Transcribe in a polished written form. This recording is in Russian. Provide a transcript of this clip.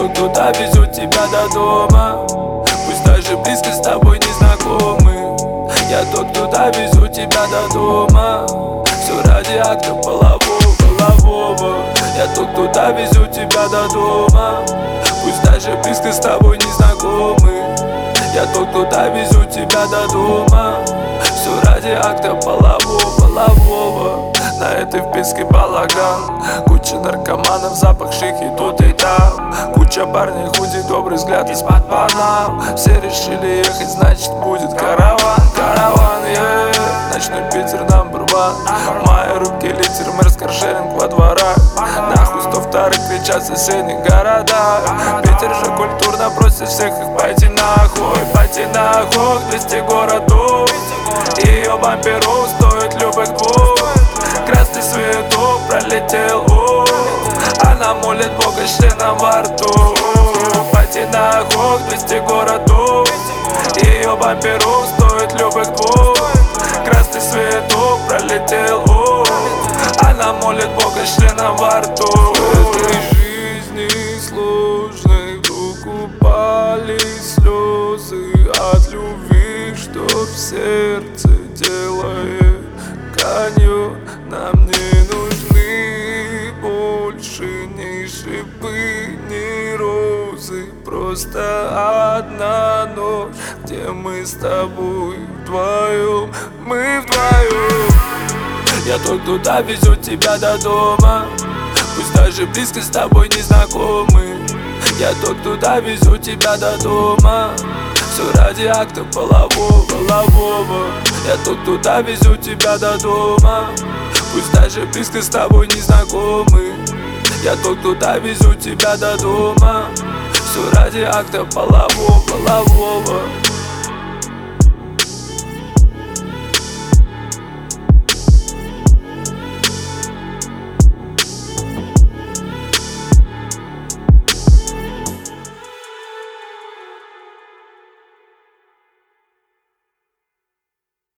тот, кто довезет тебя до дома. Пусть даже близко с тобой не знакомы. Я тот, кто довезет тебя до дома. Все ради акта полового. Я тот, кто довезет тебя до дома. Пусть даже близко с тобой не знакомы. Я тот, кто довезет тебя до дома. Все ради акта полового. На этой вписке балаган, куча наркоманов, запах шики тут и там. Куча парней, худи, добрый взгляд из-под панам. Все решили ехать, значит будет караван, yeah. Ночной Питер number one. В моей руке литер, мэр каршеринг во дворах. Нахуй 102 кричат в соседних городах. Питер же культурно просит всех их пойти нахуй. 200 городов. Ее бамперу стоит любых двух. Красный светок пролетел, она молит Бога членом во рту. Пойти нахуй 200 городов. Ее бамперу стоит любых двух. Красный светок пролетел, она молит Бога членом во рту. В этой жизни сложной вдруг упали слезы от любви, что в сердце делает каньон. Нам не нужны больше ни шипы, ни розы. Просто одна ночь, где мы с тобой вдвоем. Мы вдвоем. Я тот, кто довезет тебя до дома. Пусть даже близко с тобой не знакомы. Я тот, кто довезет тебя до дома. Все ради акта полового. Я тот, кто довезет тебя до дома. Пусть даже близко с тобой не знакомы. Я тот, кто довезет тебя до дома. Все ради акта полового.